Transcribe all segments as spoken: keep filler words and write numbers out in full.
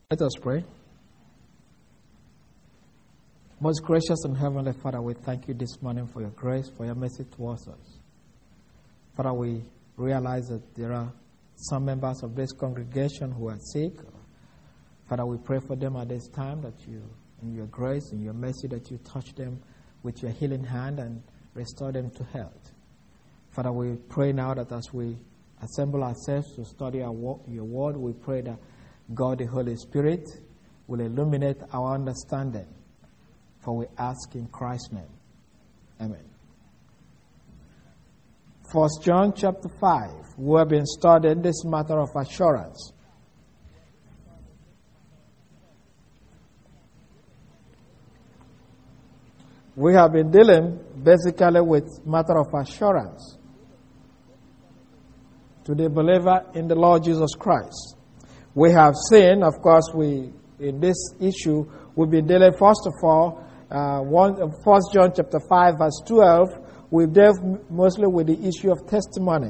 Let us pray. Most gracious and heavenly Father, we thank you this morning for your grace, for your mercy towards us. Father, we realize that there are some members of this congregation who are sick. Father, we pray for them at this time that you, in your grace, in your mercy, that you touch them with your healing hand and restore them to health. Father, we pray now that as we assemble ourselves to study our, your word, we pray that God, the Holy Spirit, will illuminate our understanding. For we ask in Christ's name. Amen. First John chapter five. We have been studying this matter of assurance. We have been dealing basically with matter of assurance to the believer in the Lord Jesus Christ. We have seen, of course, we in this issue, we've been dealing first of all, uh, one, First John chapter five, verse twelve. We've dealt mostly with the issue of testimony.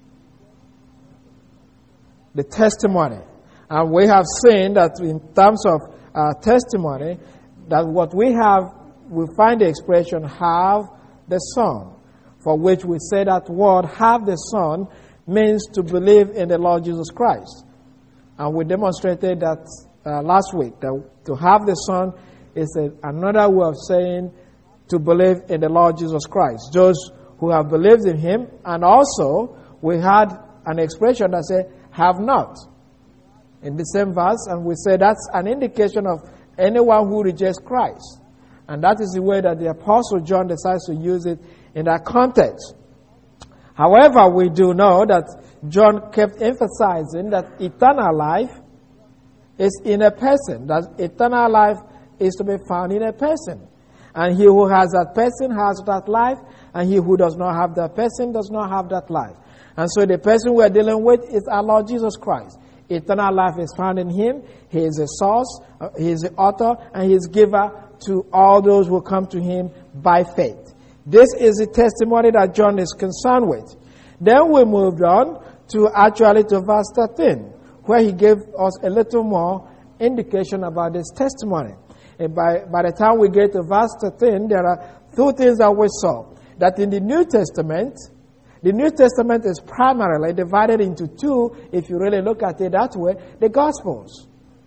The testimony. And we have seen that in terms of uh, testimony, that what we have, we find the expression, have the Son, for which we say that word, have the Son, means to believe in the Lord Jesus Christ. And we demonstrated that uh, last week, that to have the Son is a, another way of saying to believe in the Lord Jesus Christ. Those who have believed in Him, and also we had an expression that said, have not, in the same verse, and we say that's an indication of anyone who rejects Christ. And that is the way that the Apostle John decides to use it in that context. However, we do know that John kept emphasizing that eternal life is in a person, that eternal life is to be found in a person. And he who has that person has that life, and he who does not have that person does not have that life. And so the person we are dealing with is our Lord Jesus Christ. Eternal life is found in Him. He is the source, He is the author, and He is giver to all those who come to Him by faith. This is the testimony that John is concerned with. Then we moved on to actually to verse thirteen, where he gave us a little more indication about this testimony. And by, by the time we get to verse thirteen, there are two things that we saw. That in the New Testament, the New Testament is primarily divided into two, if you really look at it that way, the Gospels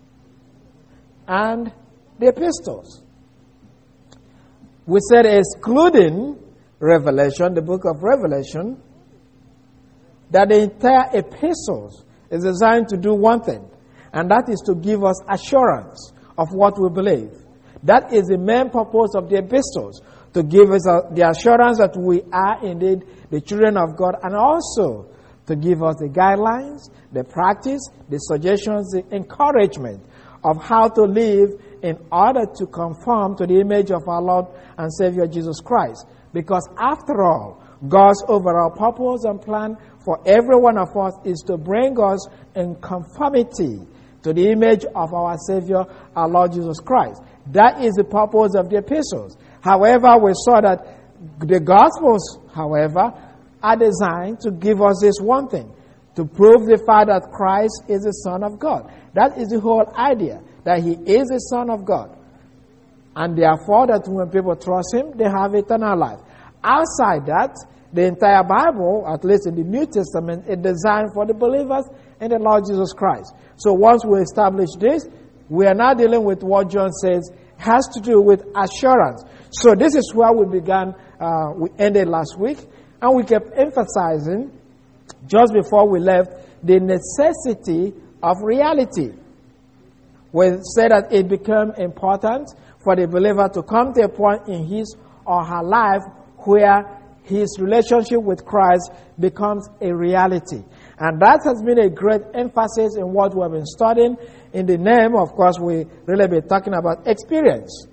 and the Epistles. We said excluding Revelation, the book of Revelation, that the entire epistles is designed to do one thing, and that is to give us assurance of what we believe. That is the main purpose of the epistles, to give us the assurance that we are indeed the children of God, and also to give us the guidelines, the practice, the suggestions, the encouragement of how to live in order to conform to the image of our Lord and Savior Jesus Christ. Because after all, God's overall purpose and plan for every one of us is to bring us in conformity to the image of our Savior, our Lord Jesus Christ. That is the purpose of the epistles. However, we saw that the Gospels, however, are designed to give us this one thing, to prove the fact that Christ is the Son of God. That is the whole idea, that He is the Son of God. And therefore, that when people trust Him, they have eternal life. Outside that, the entire Bible, at least in the New Testament, is designed for the believers in the Lord Jesus Christ. So once we establish this, we are now dealing with what John says has to do with assurance. So this is where we began, uh, we ended last week, and we kept emphasizing, just before we left, the necessity of reality. We said that it became important for the believer to come to a point in his or her life where his relationship with Christ becomes a reality. And that has been a great emphasis in what we have been studying. In the name, of course, we really been talking about experience.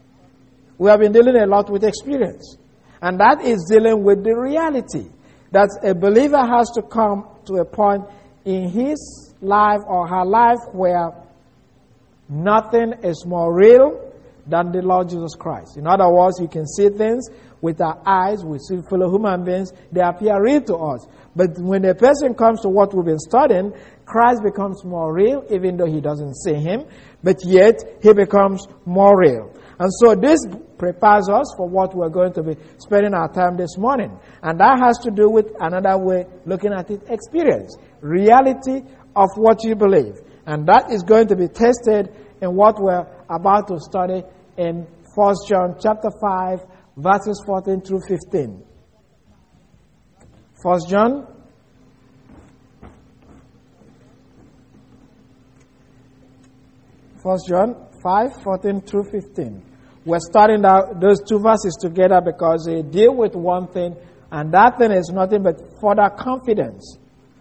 We have been dealing a lot with experience. And that is dealing with the reality that a believer has to come to a point in his life or her life where nothing is more real than the Lord Jesus Christ. In other words, you can see things with our eyes, we see fellow human beings, they appear real to us. But when a person comes to what we've been studying, Christ becomes more real, even though he doesn't see him, but yet he becomes more real. And so this prepares us for what we're going to be spending our time this morning. And that has to do with another way looking at it, experience, reality of what you believe. And that is going to be tested in what we're about to study in First John chapter five, verses fourteen through fifteen. First John First John five, fourteen through fifteen. We're starting out those two verses together because they deal with one thing, and that thing is nothing but further confidence.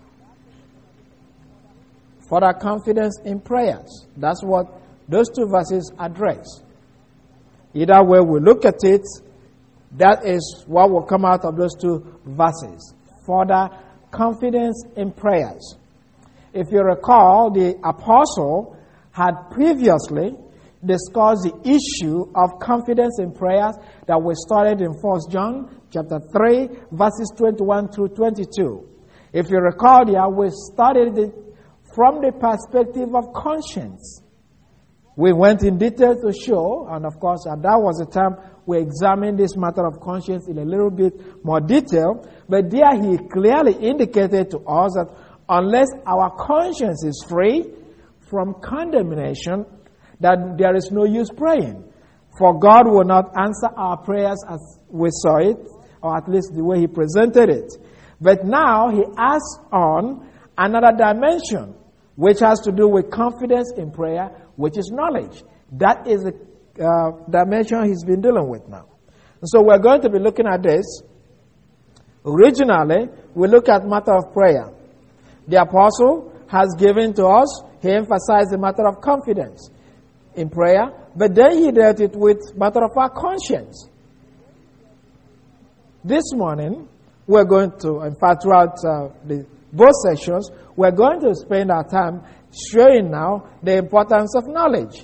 Further confidence in prayers. That's what those two verses address. Either way we look at it, that is what will come out of those two verses. Further confidence in prayers. If you recall, the apostle had previously discussed the issue of confidence in prayers that we studied in First John chapter three, verses twenty-one through twenty-two. If you recall there, we studied it from the perspective of conscience. We went in detail to show, and of course, at that was the time we examined this matter of conscience in a little bit more detail, but there he clearly indicated to us that unless our conscience is free from condemnation, that there is no use praying. For God will not answer our prayers as we saw it, or at least the way he presented it. But now he adds on another dimension, which has to do with confidence in prayer, which is knowledge. That is the uh, dimension he's been dealing with now. And so we're going to be looking at this. Originally, we look at matter of prayer. The apostle has given to us, he emphasized the matter of confidence in prayer, but then he dealt it with matter of our conscience. This morning, we're going to, in fact, throughout uh, the, both sessions, we're going to spend our time showing now the importance of knowledge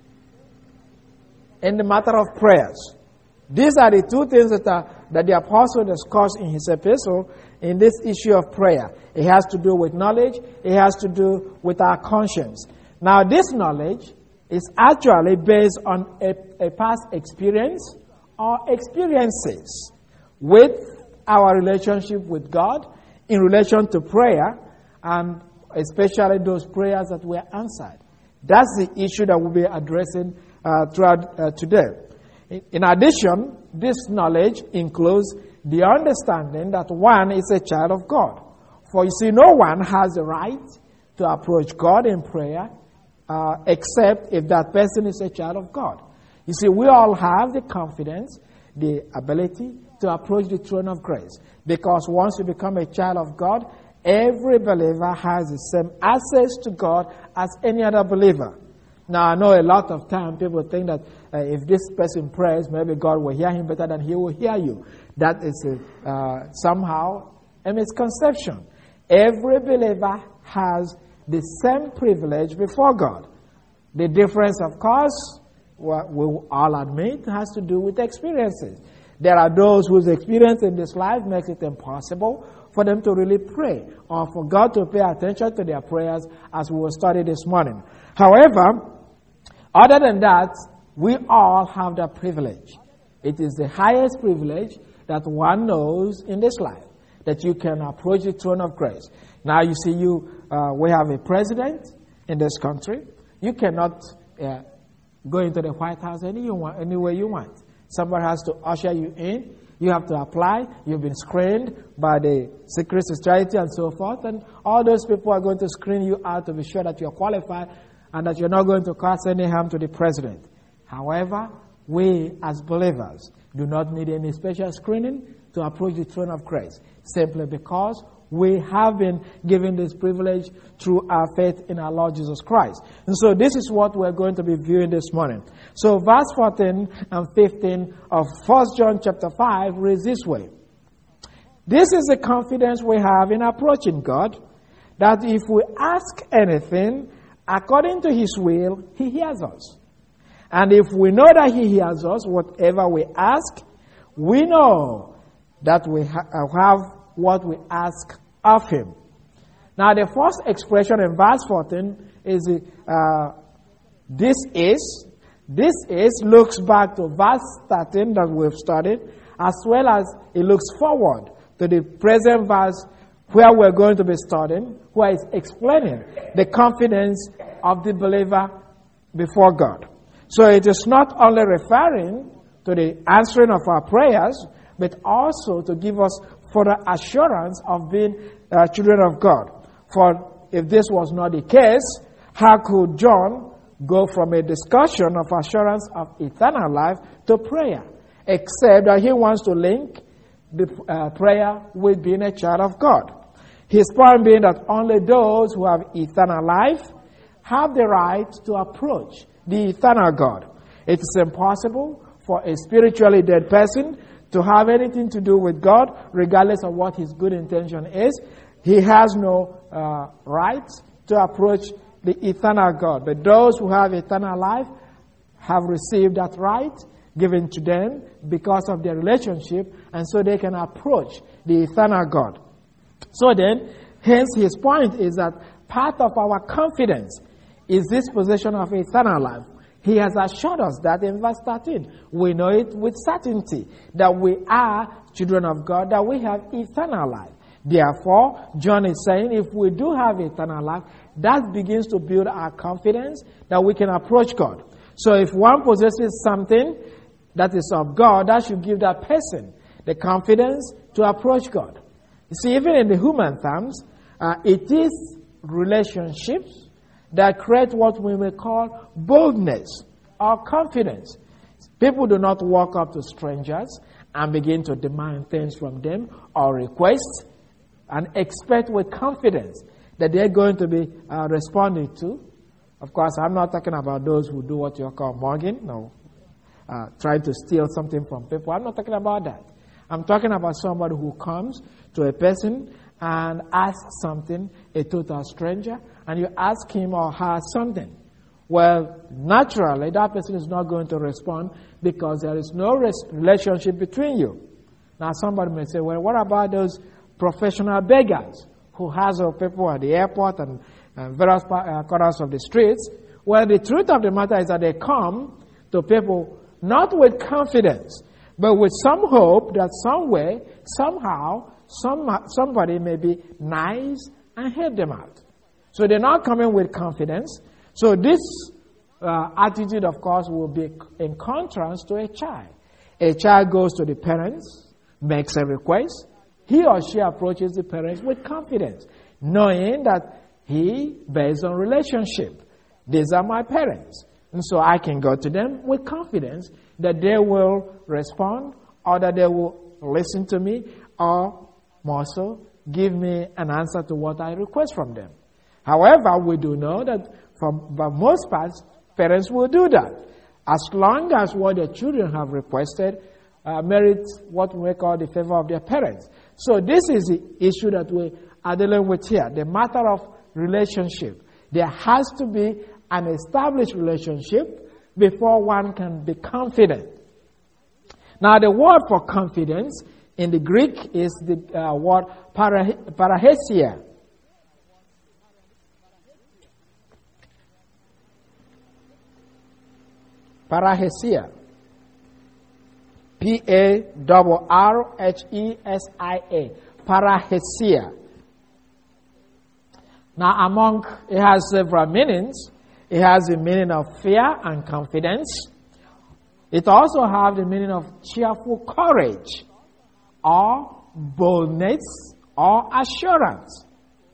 in the matter of prayers. These are the two things that, are, that the apostle discussed in his epistle in this issue of prayer. It has to do with knowledge. It has to do with our conscience. Now, this knowledge is actually based on a, a past experience or experiences with our relationship with God in relation to prayer, and especially those prayers that were answered. That's the issue that we'll be addressing uh, throughout uh, today. In, in addition, this knowledge includes the understanding that one is a child of God. For you see, no one has the right to approach God in prayer uh, except if that person is a child of God. You see, we all have the confidence, the ability to approach the throne of grace. Because once you become a child of God, every believer has the same access to God as any other believer. Now, I know a lot of time people think that uh, if this person prays, maybe God will hear him better than he will hear you. That is a, uh, somehow a misconception. Every believer has the same privilege before God. The difference, of course, what we all admit, has to do with experiences. There are those whose experience in this life makes it impossible for them to really pray or for God to pay attention to their prayers, as we will study this morning. However, other than that, we all have that privilege. It is the highest privilege that one knows in this life, that you can approach the throne of grace. Now, you see, you uh, we have a president in this country. You cannot uh, go into the White House any, you want, any way you want. Somebody has to usher you in. You have to apply. You've been screened by the Secret Society and so forth. And all those people are going to screen you out to be sure that you're qualified and that you're not going to cause any harm to the president. However, we as believers do not need any special screening to approach the throne of grace, simply because we have been given this privilege through our faith in our Lord Jesus Christ. And so this is what we're going to be viewing this morning. So verse fourteen and fifteen of First John chapter five reads this way. This is the confidence we have in approaching God, that if we ask anything according to His will, He hears us. And if we know that He hears us, whatever we ask, we know that we ha- have what we ask of Him. Now, the first expression in verse fourteen is uh, this is. This is looks back to verse thirteen that we've studied, as well as it looks forward to the present verse where we're going to be studying, where it's explaining the confidence of the believer before God. So it is not only referring to the answering of our prayers, but also to give us further assurance of being uh, children of God. For if this was not the case, how could John go from a discussion of assurance of eternal life to prayer? Except that he wants to link the uh, prayer with being a child of God. His point being that only those who have eternal life have the right to approach the eternal God. It is impossible for a spiritually dead person to have anything to do with God, regardless of what his good intention is. He has no uh, right to approach the eternal God. But those who have eternal life have received that right given to them because of their relationship, and so they can approach the eternal God. So then, hence his point is that part of our confidence is this possession of eternal life. He has assured us that in verse thirteen. We know it with certainty that we are children of God, that we have eternal life. Therefore, John is saying if we do have eternal life, that begins to build our confidence that we can approach God. So if one possesses something that is of God, that should give that person the confidence to approach God. You see, even in the human terms, uh, it is relationships that create what we may call boldness or confidence. People do not walk up to strangers and begin to demand things from them or request and expect with confidence that they're going to be uh, responded to. Of course, I'm not talking about those who do what you call mugging, no, uh, trying to steal something from people. I'm not talking about that. I'm talking about somebody who comes to a person and asks something, a total stranger, and you ask him or her something. Well, naturally, that person is not going to respond because there is no res- relationship between you. Now, somebody may say, well, what about those professional beggars who hassle people at the airport and, and various uh, corners of the streets? Well, the truth of the matter is that they come to people not with confidence, but with some hope that some way, somehow, some, somebody may be nice and help them out. So they're not coming with confidence. So this uh, attitude, of course, will be in contrast to a child. A child goes to the parents, makes a request. He or she approaches the parents with confidence, knowing that he, based on relationship, these are my parents. And so I can go to them with confidence that they will respond or that they will listen to me or more so give me an answer to what I request from them. However, we do know that for the most part, parents will do that as long as what their children have requested uh, merits what we call the favor of their parents. So this is the issue that we are dealing with here, the matter of relationship. There has to be an established relationship before one can be confident. Now, the word for confidence in the Greek is the uh, word para, parahesia. Parahesia. P A R R H E S I A. Parahesia. Now, among, it has several meanings. It has the meaning of fear and confidence. It also has the meaning of cheerful courage or boldness or assurance.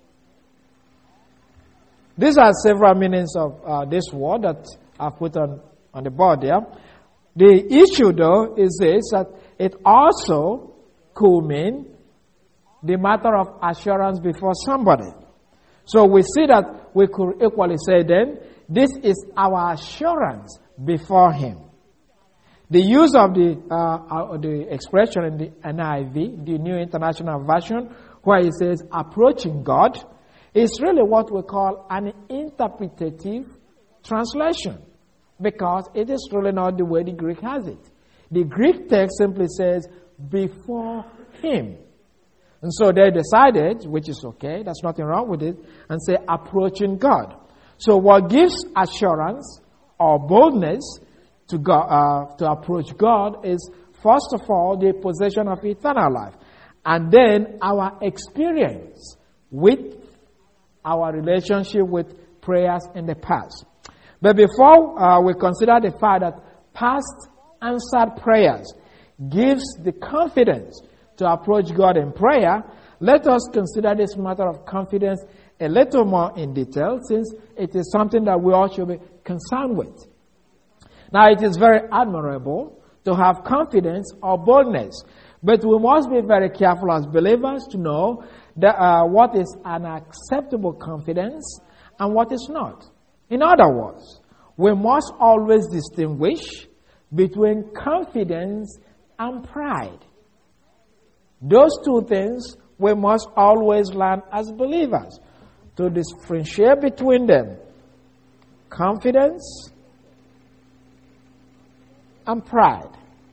These are several meanings of uh, this word that I've put on, on the board there. The issue, though, is this, that it also could mean the matter of assurance before somebody. So we see that we could equally say then, this is our assurance before Him. The use of the uh, uh, the expression in the N I V, the New International Version, where it says approaching God, is really what we call an interpretative translation, because it is really not the way the Greek has it. The Greek text simply says before Him. And so they decided, which is okay, there's nothing wrong with it, and say approaching God. So what gives assurance or boldness to God, uh, to approach God is, first of all, the possession of eternal life, and then our experience with our relationship with prayers in the past. But before uh, we consider the fact that past answered prayers gives the confidence to approach God in prayer, let us consider this matter of confidence a little more in detail, since it is something that we all should be concerned with. Now, it is very admirable to have confidence or boldness, but we must be very careful as believers to know that, uh, what is an acceptable confidence and what is not. In other words, we must always distinguish between confidence and pride. Those two things we must always learn as believers, to differentiate between them. Confidence and pride.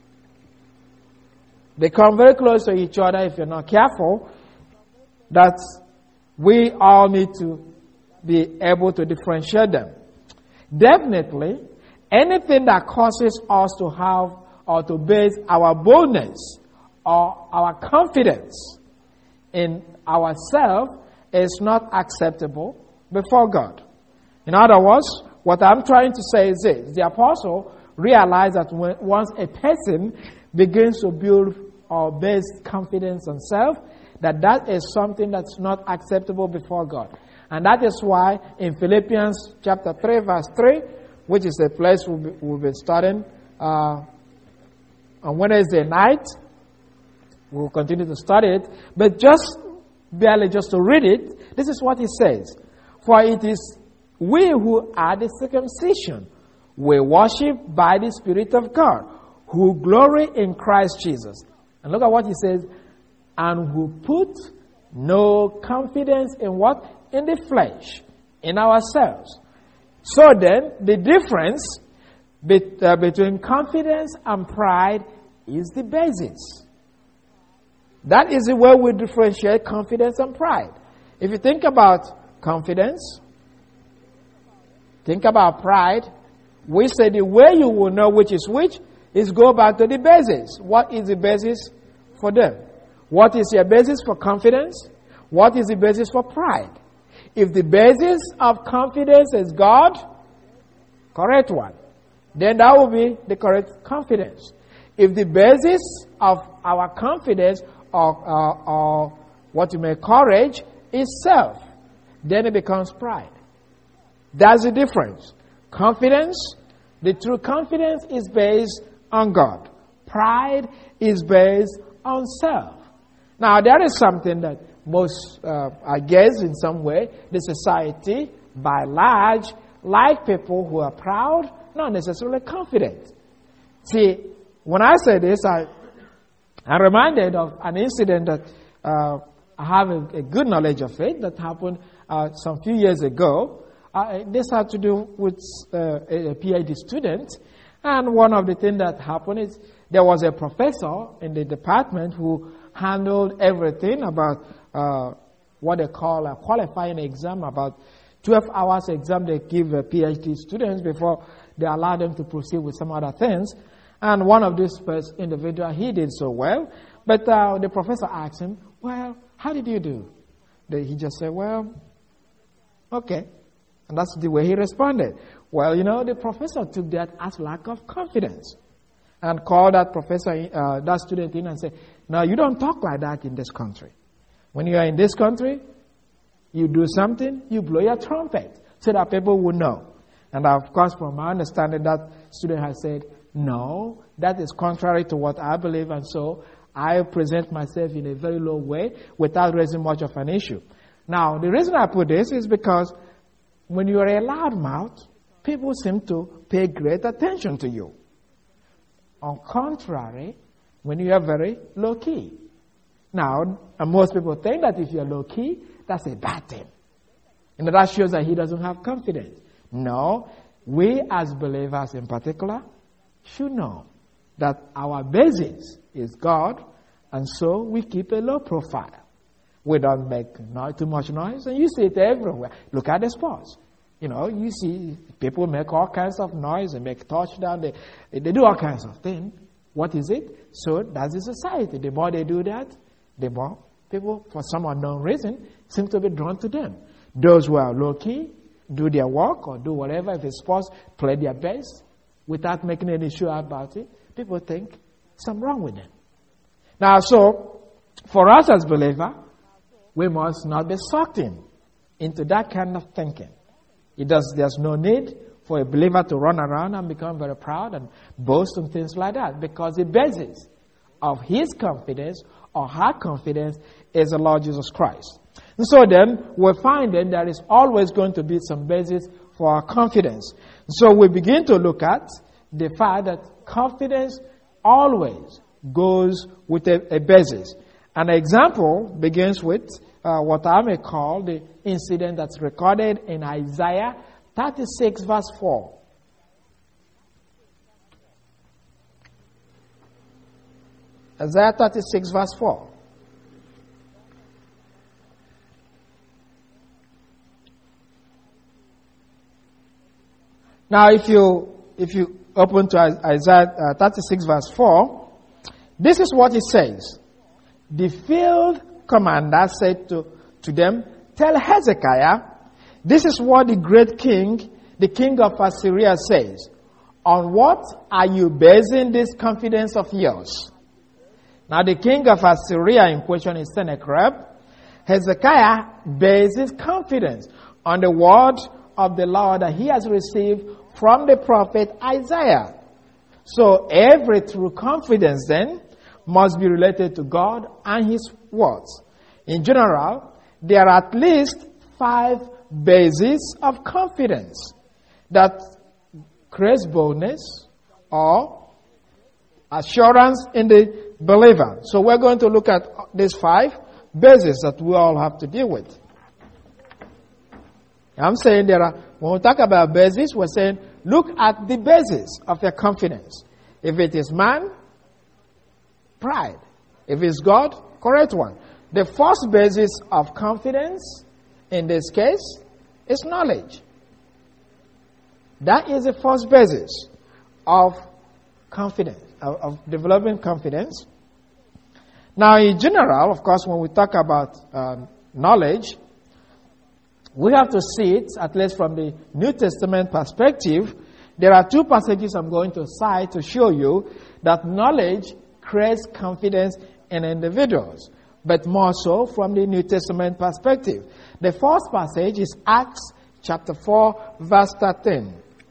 They come very close to each other if you're not careful. That we all need to be able to differentiate them. Definitely, anything that causes us to have or to base our boldness or our confidence in ourselves is not acceptable before God. In other words, what I'm trying to say is this: the apostle realized that when, once a person begins to build or base confidence on self, that that is something that's not acceptable before God. And that is why in Philippians chapter three, verse three, which is a place we'll be, we'll be studying uh, on Wednesday night, we'll continue to study it, but just barely just to read it, this is what he says: for it is we who are the circumcision, we worship by the Spirit of God, who glory in Christ Jesus. And look at what he says: and who put no confidence in what? In the flesh, in ourselves. So then, the difference be, uh, between confidence and pride is the basis. That is the way we differentiate confidence and pride. If you think about confidence, think about pride, we say the way you will know which is which is go back to the basis. What is the basis for them? What is your basis for confidence? What is the basis for pride? If the basis of confidence is God, correct one, then that will be the correct confidence. If the basis of our confidence or, uh, or what you may courage is self, then it becomes pride. That's the difference. Confidence, the true confidence is based on God. Pride is based on self. Now, there is something that most, uh, I guess, in some way, the society, by large, like people who are proud, not necessarily confident. See, when I say this, I, I'm reminded of an incident that uh, I have a, a good knowledge of it that happened uh, some few years ago. Uh, this had to do with uh, a, a PhD student. And one of the things that happened is there was a professor in the department who handled everything about uh, what they call a qualifying exam, about twelve hours exam they give uh, PhD students before they allow them to proceed with some other things. And one of these individuals, he did so well. But uh, the professor asked him, well, how did you do? He just said, well, okay. And that's the way he responded. Well, you know, the professor took that as lack of confidence and called that professor, uh, that student in and said, now, you don't talk like that in this country. When you are in this country, you do something, you blow your trumpet so that people will know. And of course, from my understanding, that student has said, no, that is contrary to what I believe, and so I present myself in a very low way without raising much of an issue. Now, the reason I put this is because when you are a loudmouth, people seem to pay great attention to you. On contrary, when you are very low-key. Now, most people think that if you're low-key, that's a bad thing. And that shows that he doesn't have confidence. No, we as believers in particular should know that our basis is God, and so we keep a low profile. We don't make no, too much noise, and you see it everywhere. Look at the sports. You know, you see people make all kinds of noise, they make touchdown, they, they do all kinds of things. What is it? So that's the society. The more they do that, the more people, for some unknown reason, seem to be drawn to them. Those who are low-key, do their work or do whatever, if it's sports, play their best without making any issue about it, people think something wrong with them. Now, so, for us as believers, we must not be sucked in into that kind of thinking. It does, there's no need for a believer to run around and become very proud and boast and things like that, because the basis of his confidence or her confidence is the Lord Jesus Christ. And so then, we find that there is always going to be some basis for our confidence. So we begin to look at the fact that confidence always goes with a, a basis. An example begins with uh, what I may call the incident that's recorded in Isaiah thirty-six verse four. Isaiah thirty-six verse four. Now, if you if you open to Isaiah uh, thirty-six verse four, this is what it says. The field commander said to, to them, "Tell Hezekiah, this is what the great king, the king of Assyria says. On what are you basing this confidence of yours?" Now, the king of Assyria in question is Sennacherib. Hezekiah bases confidence on the word of the Lord that he has received from the prophet Isaiah. So every true confidence then must be related to God and his words. In general, there are at least five bases of confidence that creates boldness or assurance in the believer. So we're going to look at these five bases that we all have to deal with. I'm saying there are, when we talk about basis, we're saying look at the basis of your confidence. If it is man, pride. If it's God, correct one. The first basis of confidence in this case is knowledge. That is the first basis of confidence, of, of developing confidence. Now, in general, of course, when we talk about um, knowledge, we have to see it, at least from the New Testament perspective. There are two passages I'm going to cite to show you that knowledge creates confidence in individuals, but more so from the New Testament perspective. The first passage is Acts chapter four, verse thirteen.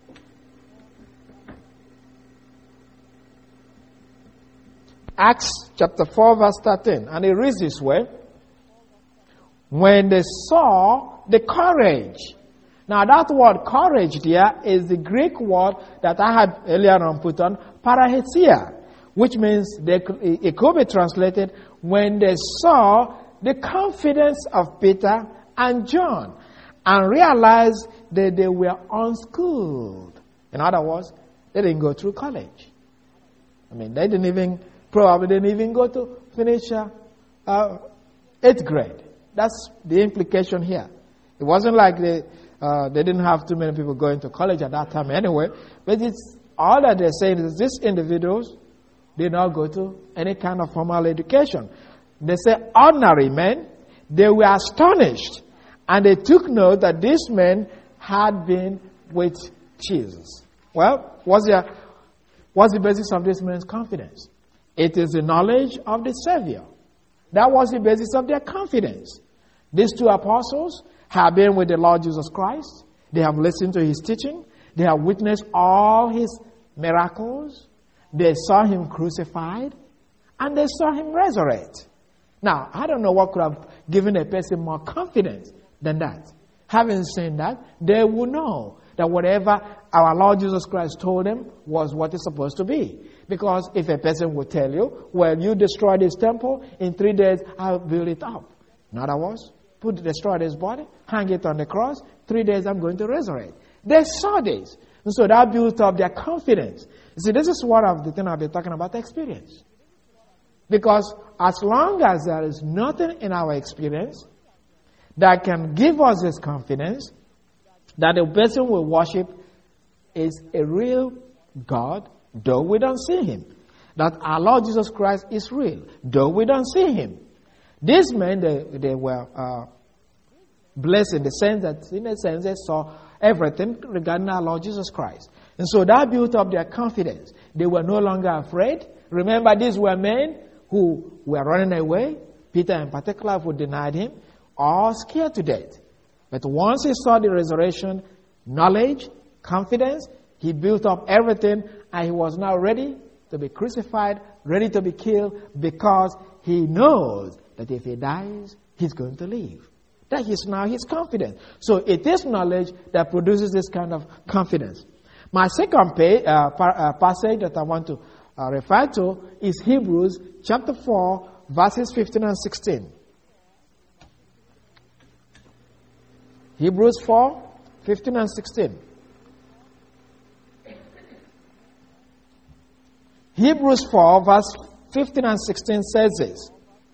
Acts chapter four, verse thirteen. And it reads this way. When they saw the courage. Now that word courage there is the Greek word that I had earlier on put on, parahesia, which means they, it could be translated when they saw the confidence of Peter and John and realized that they were unschooled. In other words, they didn't go through college. I mean, they didn't even, probably didn't even go to finish uh, uh, eighth grade. That's the implication here. It wasn't like they, uh, they didn't have too many people going to college at that time anyway. But it's all that they're saying is these individuals did not go to any kind of formal education. They say ordinary men, they were astonished. And they took note that these men had been with Jesus. Well, what's the, what's the basis of this man's confidence? It is the knowledge of the Savior. That was the basis of their confidence. These two apostles have been with the Lord Jesus Christ. They have listened to his teaching. They have witnessed all his miracles. They saw him crucified. And they saw him resurrect. Now, I don't know what could have given a person more confidence than that. Having seen that, they will know that whatever our Lord Jesus Christ told them was what it's supposed to be. Because if a person would tell you, well, you destroyed this temple, in three days I'll build it up. In other words, put destroy this body, hang it on the cross, three days I'm going to resurrect. They saw this. And so that built up their confidence. You see, this is one of the things I've been talking about, experience. Because as long as there is nothing in our experience that can give us this confidence that the person we worship is a real God, though we don't see him. That our Lord Jesus Christ is real, though we don't see him. These men, they, they were uh, blessed in the sense that, in a sense, they saw everything regarding our Lord Jesus Christ. And so that built up their confidence. They were no longer afraid. Remember, these were men who were running away. Peter in particular, who denied him, all scared to death. But once he saw the resurrection, knowledge, confidence, he built up everything, and he was now ready to be crucified, ready to be killed, because he knows that if he dies, he's going to live. That is now his confidence. So it is knowledge that produces this kind of confidence. My second page, uh, par, uh, passage that I want to uh, refer to is Hebrews chapter four, verses fifteen and sixteen. Hebrews four, fifteen and sixteen. Hebrews four, verse fifteen and sixteen says this.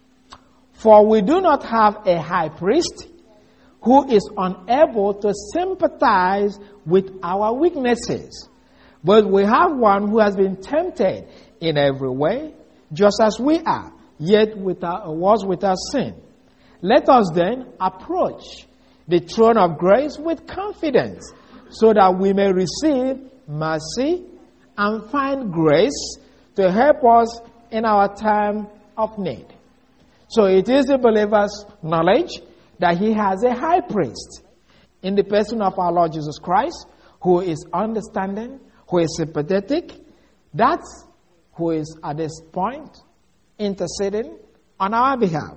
For we do not have a high priest who is unable to sympathize with our weaknesses, but we have one who has been tempted in every way, just as we are, yet without, was without sin. Let us then approach the throne of grace with confidence, so that we may receive mercy and find grace to help us in our time of need. So it is the believer's knowledge that he has a high priest in the person of our Lord Jesus Christ, who is understanding, who is sympathetic, that's who is at this point interceding on our behalf.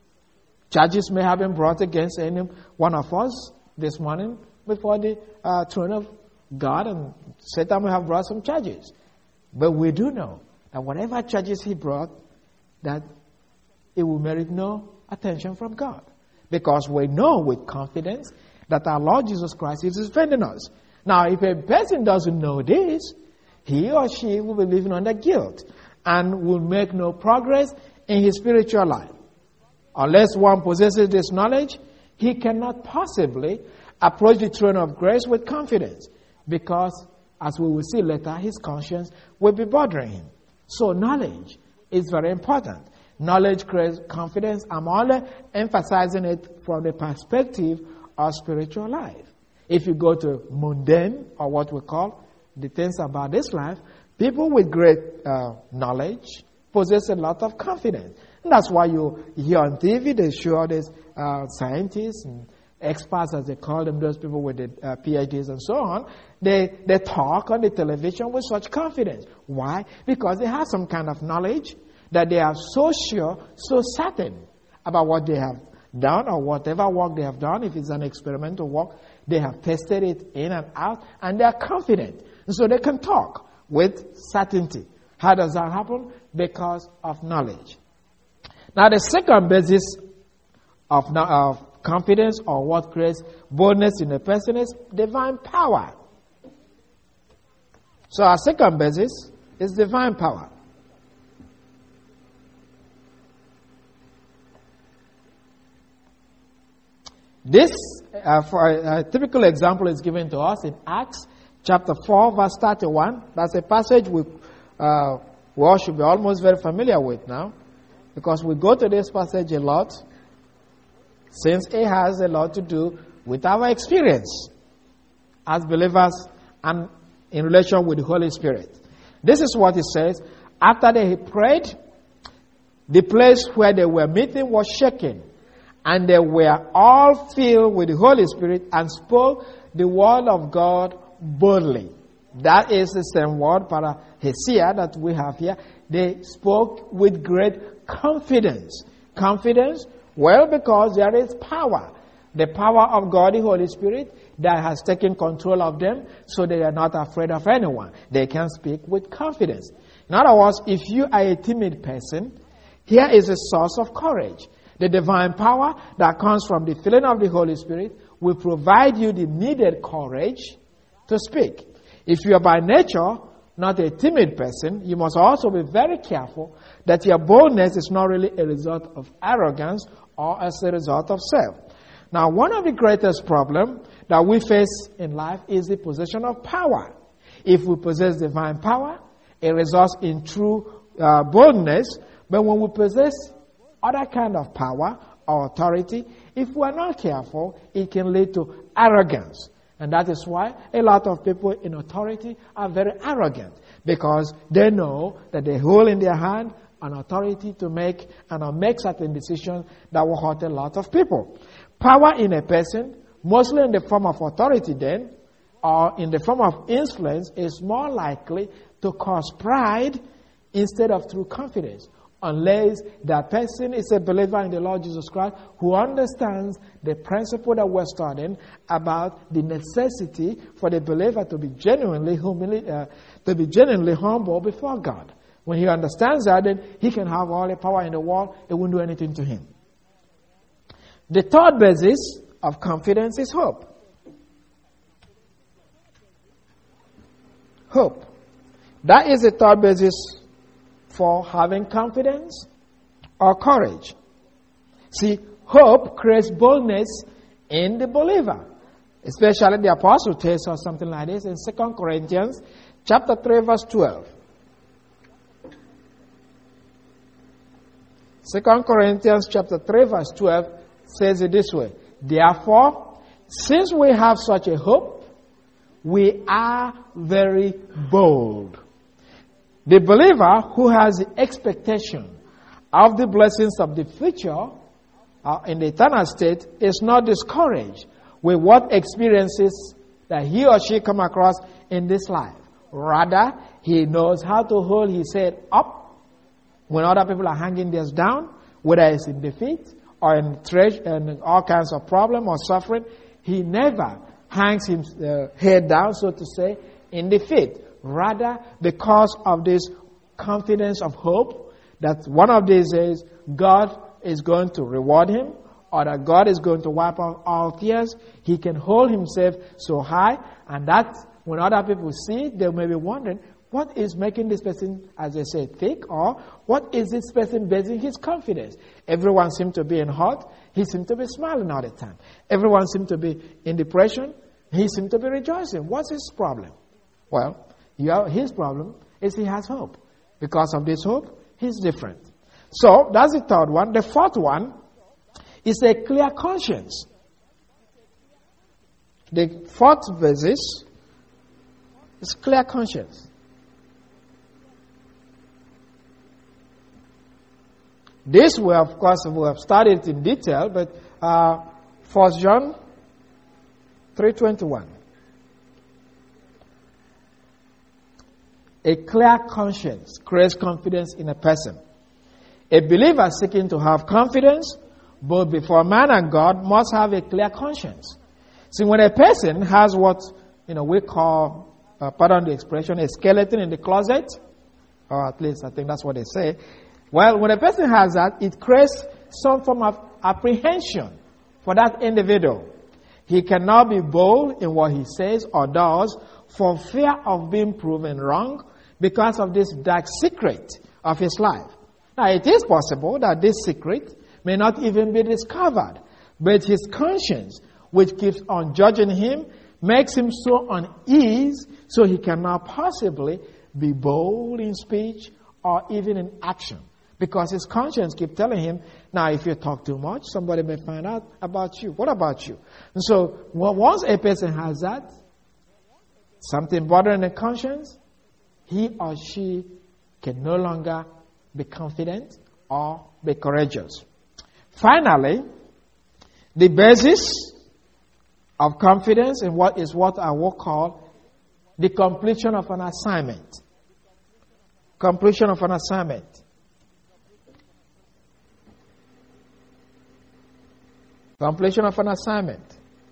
Charges may have been brought against any one of us this morning before the uh, throne of God, and Satan may have brought some charges. But we do know that whatever charges he brought, that it will merit no attention from God. Because we know with confidence that our Lord Jesus Christ is defending us. Now, if a person doesn't know this, he or she will be living under guilt and will make no progress in his spiritual life. Unless one possesses this knowledge, he cannot possibly approach the throne of grace with confidence, because, as we will see later, his conscience will be bothering him. So knowledge is very important. Knowledge creates confidence. I'm only emphasizing it from the perspective of spiritual life. If you go to mundane, or what we call the things about this life, people with great uh, knowledge possess a lot of confidence. And that's why you hear on T V, they show all these uh, scientists and experts, as they call them, those people with the uh, P H Ds and so on. They, they talk on the television with such confidence. Why? Because they have some kind of knowledge that they are so sure, so certain about what they have done, or whatever work they have done. If it's an experimental work, they have tested it in and out, and they are confident. And so they can talk with certainty. How does that happen? Because of knowledge. Now, the second basis of, of confidence, or what creates boldness in a person, is divine power. So our second basis is divine power. This, uh, for a, a typical example, is given to us in Acts chapter four, verse thirty-one. That's a passage we, uh, we all should be almost very familiar with now, because we go to this passage a lot, since it has a lot to do with our experience as believers and in relation with the Holy Spirit. This is what it says. After they had prayed, the place where they were meeting was shaken, and they were all filled with the Holy Spirit and spoke the word of God boldly. That is the same word, parahesia, that we have here. They spoke with great confidence. Confidence, well, because there is power. The power of God, the Holy Spirit, that has taken control of them, so they are not afraid of anyone. They can speak with confidence. In other words, if you are a timid person, here is a source of courage. The divine power that comes from the filling of the Holy Spirit will provide you the needed courage to speak. If you are by nature not a timid person, you must also be very careful that your boldness is not really a result of arrogance or as a result of self. Now, one of the greatest problems that we face in life is the possession of power. If we possess divine power, it results in true uh, boldness. But when we possess other kind of power or authority, if we are not careful, it can lead to arrogance. And that is why a lot of people in authority are very arrogant, because they know that they hold in their hand an authority to make and uh, make certain decisions that will hurt a lot of people. Power in a person, mostly in the form of authority then, or in the form of influence, is more likely to cause pride instead of true confidence, unless that person is a believer in the Lord Jesus Christ who understands the principle that we're studying about the necessity for the believer to be genuinely humili- uh, to be genuinely humble before God. When he understands that, then he can have all the power in the world. It won't do anything to him. The third basis of confidence is hope. Hope. That is the third basis for having confidence or courage. See, hope creates boldness in the believer. Especially the apostle tells us something like this in Second Corinthians chapter three, verse twelve. Second Corinthians chapter three, verse twelve says it this way. Therefore, since we have such a hope, we are very bold. The believer who has the expectation of the blessings of the future uh, in the eternal state is not discouraged with what experiences that he or she come across in this life. Rather, he knows how to hold his head up when other people are hanging theirs down, whether it's in defeat or in, tre- in all kinds of problem or suffering. He never hangs his uh, head down, so to say, in defeat. Rather, because of this confidence of hope that one of these days God is going to reward him, or that God is going to wipe out all tears, he can hold himself so high, and that when other people see it, they may be wondering, what is making this person, as they say, thick, or what is this person basing his confidence? Everyone seems to be in hurt. He seems to be smiling all the time. Everyone seems to be in depression. He seems to be rejoicing. What's his problem? Well, you have, his problem is he has hope. Because of this hope, he's different. So, that's the third one. The fourth one is a clear conscience. The fourth basis is clear conscience. This way, of course, we have studied it in detail, but uh, First John three twenty-one. A clear conscience creates confidence in a person. A believer seeking to have confidence, both before man and God, must have a clear conscience. See, when a person has what you know we call, uh, pardon the expression, a skeleton in the closet, or at least I think that's what they say. Well, when a person has that, it creates some form of apprehension for that individual. He cannot be bold in what he says or does for fear of being proven wrong because of this dark secret of his life. Now, it is possible that this secret may not even be discovered, but his conscience, which keeps on judging him, makes him so uneasy, so he cannot possibly be bold in speech or even in action. Because his conscience keeps telling him, now if you talk too much, somebody may find out about you. What about you? And so, once a person has that, something bothering the conscience, he or she can no longer be confident or be courageous. Finally, the basis of confidence in what is what I will call the completion of an assignment. Completion of an assignment. Completion of an assignment.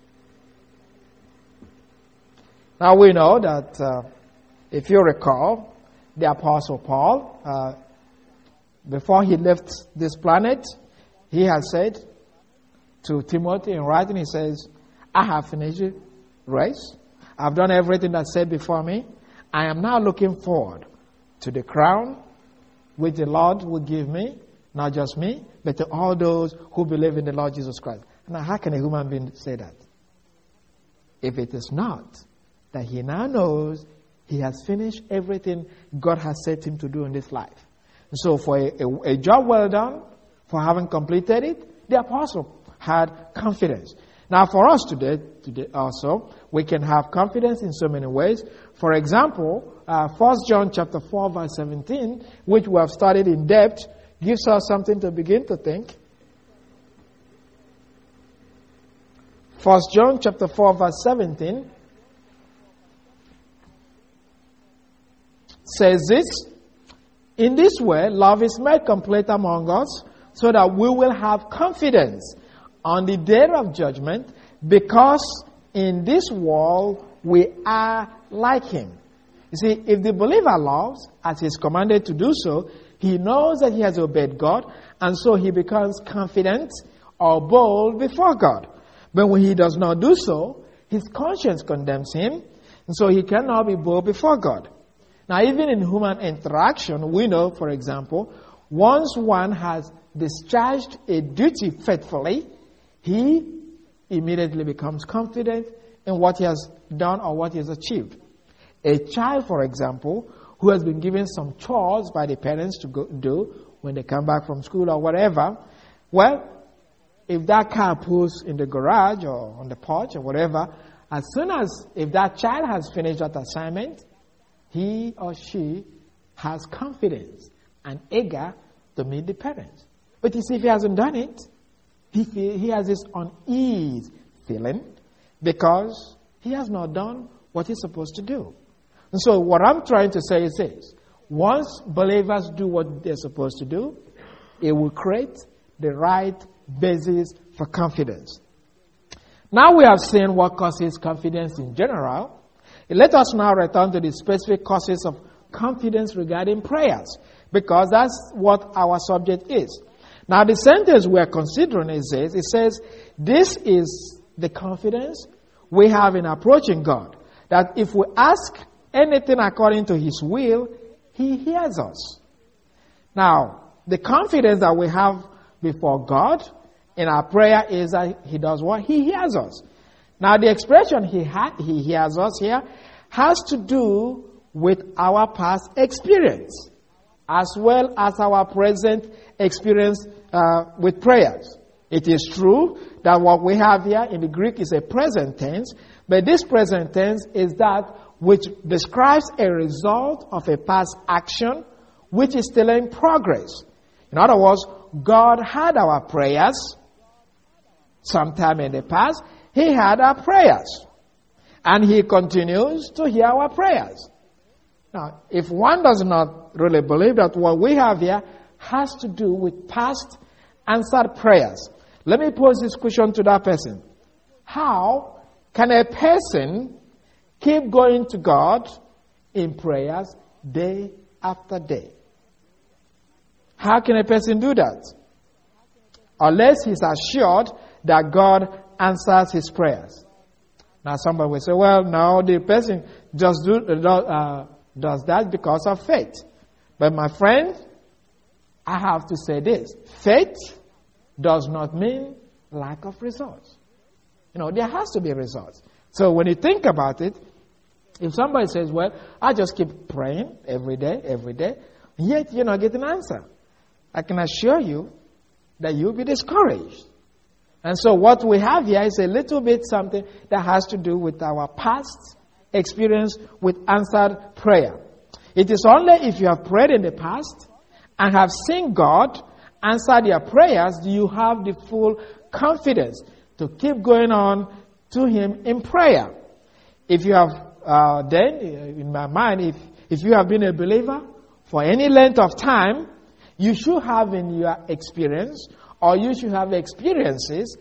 Now we know that, uh, if you recall, the Apostle Paul, uh, before he left this planet, he had said to Timothy in writing, he says, I have finished the race. I've done everything that's said before me. I am now looking forward to the crown which the Lord will give me, not just me, but to all those who believe in the Lord Jesus Christ. Now, how can a human being say that? If it is not that he now knows he has finished everything God has set him to do in this life. So for a, a, a job well done, for having completed it, the apostle had confidence. Now for us today, today also, we can have confidence in so many ways. For example, uh, First John chapter four verse seventeen, which we have studied in depth, gives us something to begin to think. First John chapter four verse seventeen says this, in this way love is made complete among us, so that we will have confidence on the day of judgment, because in this world we are like him. You see, if the believer loves as he is commanded to do so, he knows that he has obeyed God, and so he becomes confident or bold before God. But when he does not do so, his conscience condemns him, and so he cannot be bold before God. Now, even in human interaction, we know, for example, once one has discharged a duty faithfully, he immediately becomes confident in what he has done or what he has achieved. A child, for example, who has been given some chores by the parents to go do when they come back from school or whatever, well, if that car pulls in the garage or on the porch or whatever, as soon as, if that child has finished that assignment, he or she has confidence and eager to meet the parents. But you see, if he hasn't done it, he, feel, he has this unease feeling because he has not done what he's supposed to do. And so what I'm trying to say is this. Once believers do what they're supposed to do, it will create the right basis for confidence. Now we have seen what causes confidence in general. Let us now return to the specific causes of confidence regarding prayers, because that's what our subject is. Now the sentence we are considering is this. It says, this is the confidence we have in approaching God, that if we ask anything according to his will, he hears us. Now, the confidence that we have before God in our prayer is that he does what? He hears us. Now, the expression he, ha- he hears us here has to do with our past experience as well as our present experience uh, with prayers. It is true that what we have here in the Greek is a present tense, but this present tense is that which describes a result of a past action which is still in progress. In other words, God had our prayers sometime in the past. He had our prayers. And he continues to hear our prayers. Now, if one does not really believe that what we have here has to do with past answered prayers, let me pose this question to that person. How can a person keep going to God in prayers day after day? How can a person do that? Unless he's assured that God answers his prayers. Now somebody will say, well, no, the person just do, uh, does that because of faith. But my friend, I have to say this. Faith does not mean lack of results. You know, there has to be results. So when you think about it, if somebody says, well, I just keep praying every day, every day, yet you're not getting an answer, I can assure you that you'll be discouraged. And so what we have here is a little bit something that has to do with our past experience with answered prayer. It is only if you have prayed in the past and have seen God answer your prayers do you have the full confidence to keep going on to him in prayer. If you have uh, then, in my mind, if, if you have been a believer for any length of time, you should have in your experience, or you should have experiences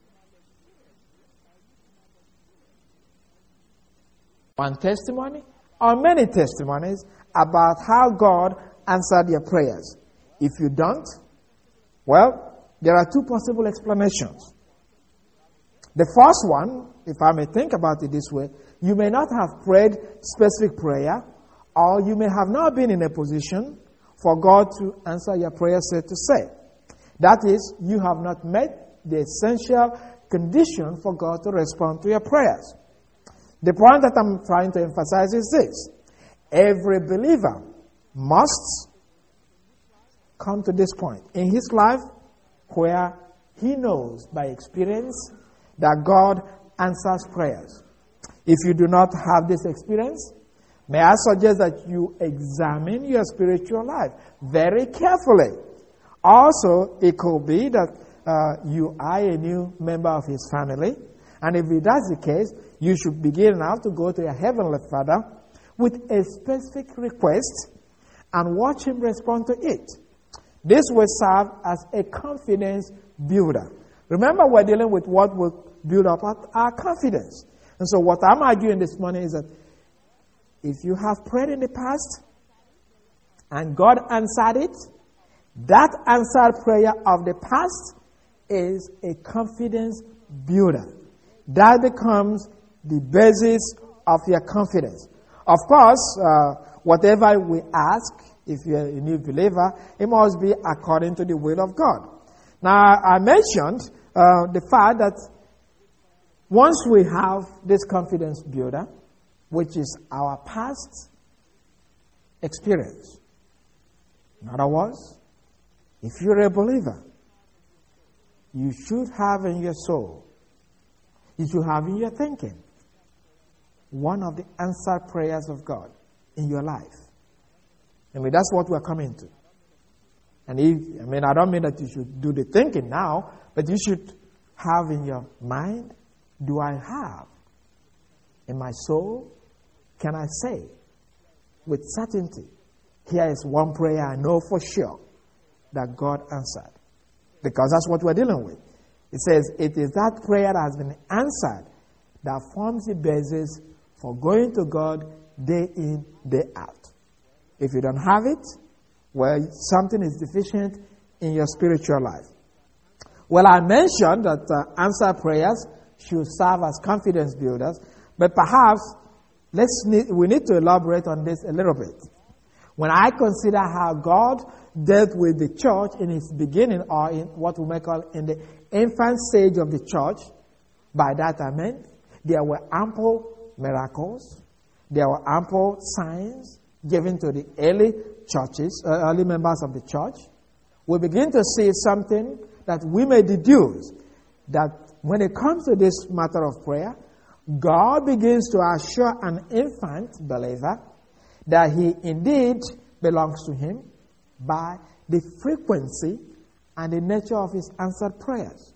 one testimony or many testimonies about how God answered your prayers. If you don't, well, there are two possible explanations. The first one, if I may think about it this way, you may not have prayed specific prayer or you may have not been in a position for God to answer your prayer, so to say. That is, you have not met the essential condition for God to respond to your prayers. The point that I'm trying to emphasize is this. Every believer must come to this point in his life where he knows by experience that God answers prayers. If you do not have this experience, may I suggest that you examine your spiritual life very carefully. Also, it could be that uh, you are a new member of his family, and if that's the case, you should begin now to go to your Heavenly Father with a specific request and watch him respond to it. This will serve as a confidence builder. Remember, we're dealing with what will build up our confidence. And so what I'm arguing this morning is that if you have prayed in the past and God answered it, that answered prayer of the past is a confidence builder. That becomes the basis of your confidence. Of course, uh, whatever we ask, if you're a new believer, it must be according to the will of God. Now, I mentioned uh, the fact that once we have this confidence builder, which is our past experience, in other words, if you're a believer, you should have in your soul, you should have in your thinking, one of the answered prayers of God in your life. I mean, that's what we're coming to. And if, I mean, I don't mean that you should do the thinking now, but you should have in your mind, do I have in my soul, can I say with certainty, here is one prayer I know for sure that God answered. Because that's what we're dealing with. It says, it is that prayer that has been answered that forms the basis for going to God day in, day out. If you don't have it, well, something is deficient in your spiritual life. Well, I mentioned that uh, answered prayers should serve as confidence builders, but perhaps let's need, we need to elaborate on this a little bit. When I consider how God dealt with the church in its beginning, or in what we may call in the infant stage of the church, by that I mean there were ample miracles, there were ample signs given to the early churches, uh, early members of the church. We begin to see something that we may deduce that when it comes to this matter of prayer, God begins to assure an infant believer that he indeed belongs to him by the frequency and the nature of his answered prayers.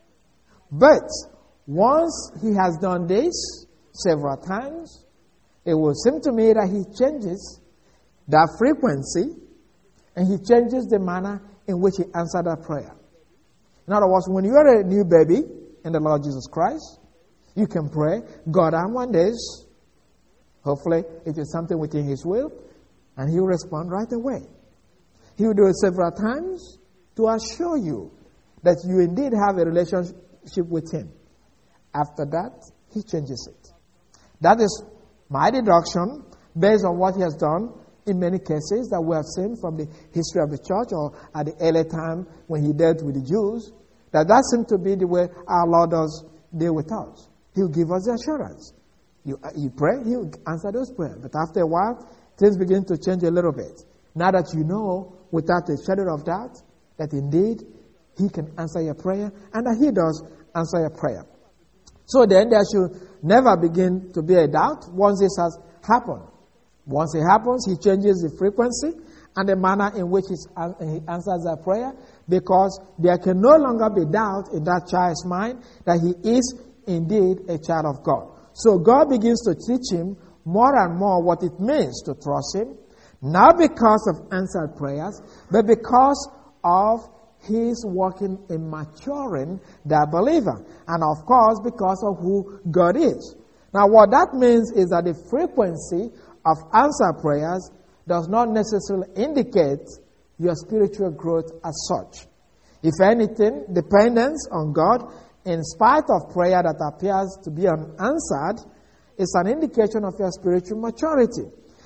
But once he has done this several times, it will seem to me that he changes that frequency and he changes the manner in which he answered that prayer. In other words, when you are a new baby in the Lord Jesus Christ, you can pray, God, I want this. Hopefully, it is something within his will, and he will respond right away. He will do it several times to assure you that you indeed have a relationship with him. After that, he changes it. That is my deduction based on what he has done in many cases that we have seen from the history of the church or at the early time when he dealt with the Jews, that that seems to be the way our Lord does deal with us. He'll give us the assurance. You, you pray, he'll answer those prayers. But after a while, things begin to change a little bit. Now that you know, without a shadow of doubt, that indeed he can answer your prayer and that he does answer your prayer. So then there should never begin to be a doubt once this has happened. Once it happens, he changes the frequency and the manner in which he answers that prayer, because there can no longer be doubt in that child's mind that he is indeed a child of God. So God begins to teach him more and more what it means to trust him, not because of answered prayers, but because of his working in maturing that believer. And of course, because of who God is. Now, what that means is that the frequency of answered prayers does not necessarily indicate your spiritual growth as such. If anything, dependence on God, in spite of prayer that appears to be unanswered, is an indication of your spiritual maturity.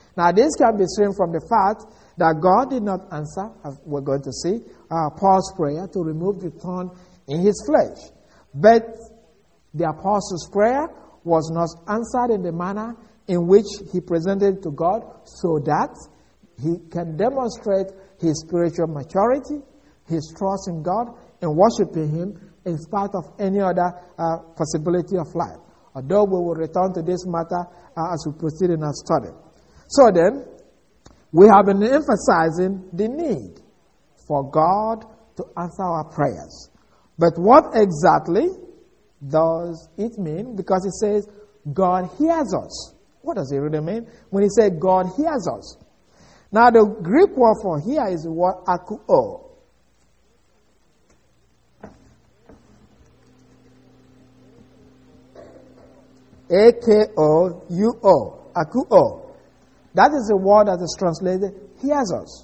Now, this can be seen from the fact that God did not answer, as we're going to see, uh, Paul's prayer to remove the thorn in his flesh. But the apostle's prayer was not answered in the manner in which he presented to God, so that he can demonstrate his spiritual maturity, his trust in God, and worshiping him in spite of any other uh, possibility of life. Although we will return to this matter uh, as we proceed in our study. So then, we have been emphasizing the need for God to answer our prayers. But what exactly does it mean? Because it says God hears us. What does it really mean when he says God hears us? Now the Greek word for hear is the word akuo. A K O U O. Akuo. That is the word that is translated hears us.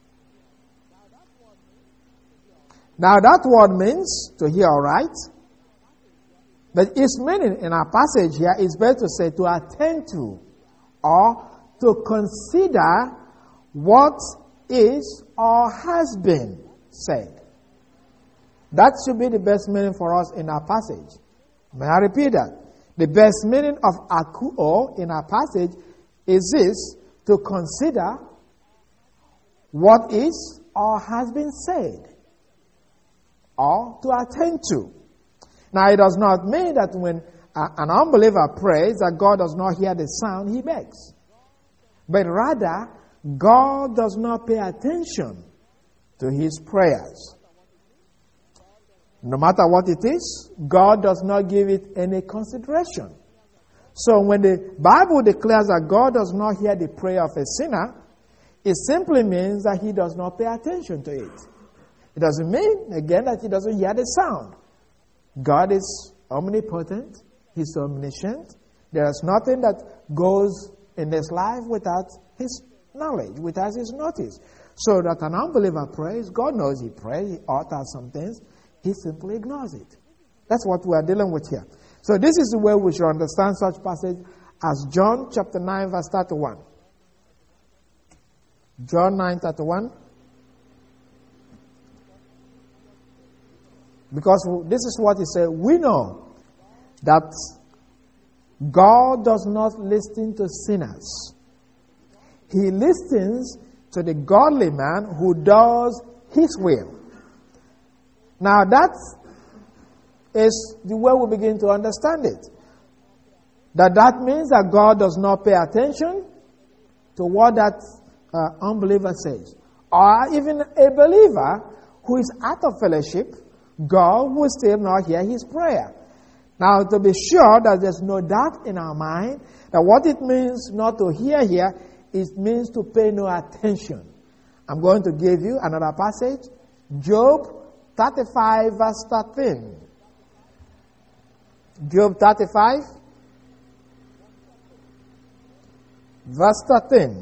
Now that word means to hear, all right? But its meaning in our passage here is better to say to attend to or to consider what is or has been said. That should be the best meaning for us in our passage. May I repeat that? The best meaning of akuo in our passage is this: to consider what is or has been said, or to attend to. Now, it does not mean that when an unbeliever prays that God does not hear the sound he makes. But rather, God does not pay attention to his prayers. No matter what it is, God does not give it any consideration. So when the Bible declares that God does not hear the prayer of a sinner, it simply means that he does not pay attention to it. It doesn't mean, again, that he doesn't hear the sound. God is omnipotent. He's omniscient. There is nothing that goes in this life without his knowledge, without his notice. So that an unbeliever prays, God knows he prays, he utters some things, he simply ignores it. That's what we are dealing with here. So this is the way we should understand such passage as John chapter nine verse thirty-one. John nine thirty-one. Because this is what he said. We know that God does not listen to sinners. He listens to the godly man who does his will. Now that is the way we begin to understand it. That that means that God does not pay attention to what that uh, unbeliever says. Or even a believer who is out of fellowship, God will still not hear his prayer. Now, to be sure that there's no doubt in our mind that what it means not to hear here, it means to pay no attention. I'm going to give you another passage. Job thirty-five verse thirteen. Job thirty-five verse thirteen.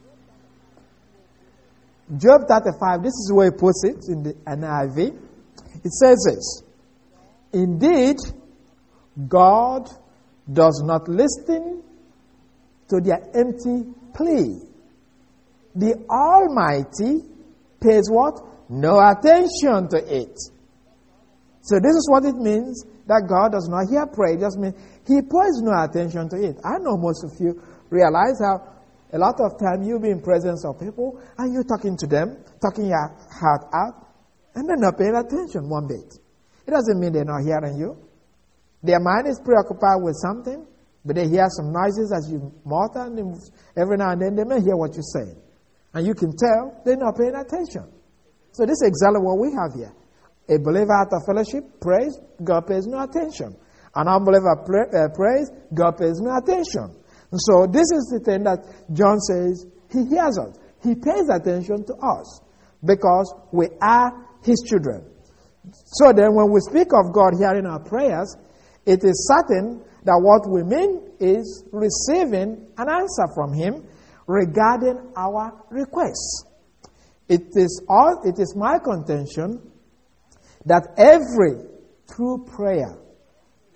Job thirty-five, this is where he puts it in the N I V. It says this: indeed, God does not listen to their empty plea. The Almighty pays what? No attention to it. So this is what it means that God does not hear prayer. It just means he pays no attention to it. I know most of you realize how a lot of time you'll be in presence of people and you're talking to them, talking your heart out, and they're not paying attention one bit. It doesn't mean they're not hearing you. Their mind is preoccupied with something, but they hear some noises as you mutter, and every now and then they may hear what you're saying. And you can tell they're not paying attention. So this is exactly what we have here. A believer out of fellowship prays, God pays no attention. An unbeliever pray, uh, prays, God pays no attention. And so this is the thing that John says, he hears us. He pays attention to us because we are his children. So then when we speak of God hearing our prayers, it is certain that what we mean is receiving an answer from him regarding our requests. It is all, it is my contention that every true prayer,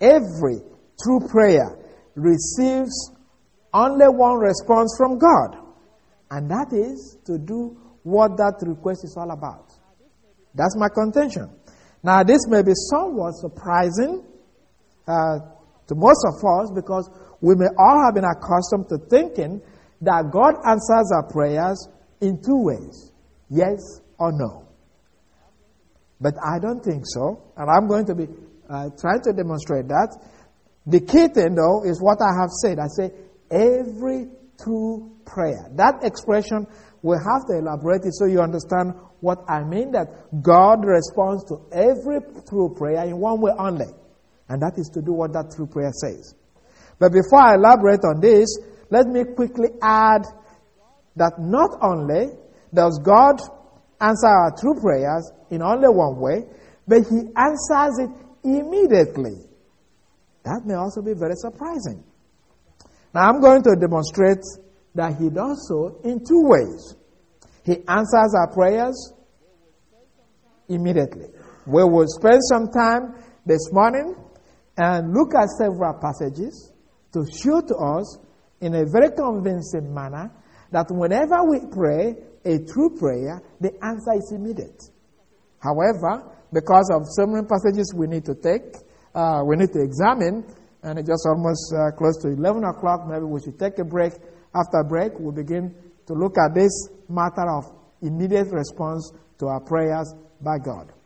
every true prayer receives only one response from God. And that is to do what that request is all about. That's my contention. Now, this may be somewhat surprising uh, to most of us because we may all have been accustomed to thinking that God answers our prayers in two ways, yes or no. But I don't think so, and I'm going to be uh, trying to demonstrate that. The key thing, though, is what I have said. I say every true prayer. That expression, we have to elaborate it so you understand what I mean, that God responds to every true prayer in one way only, and that is to do what that true prayer says. But before I elaborate on this, let me quickly add that not only does God answer our true prayers in only one way, but He answers it immediately. That may also be very surprising. Now I'm going to demonstrate that He does so in two ways. He answers our prayers immediately. We will spend some time this morning and look at several passages to show to us in a very convincing manner that whenever we pray a true prayer, the answer is immediate. However, because of so many passages we need to take, uh, we need to examine, and it's just almost uh, close to eleven o'clock, maybe we should take a break. After break, we'll begin to look at this matter of immediate response to our prayers by God.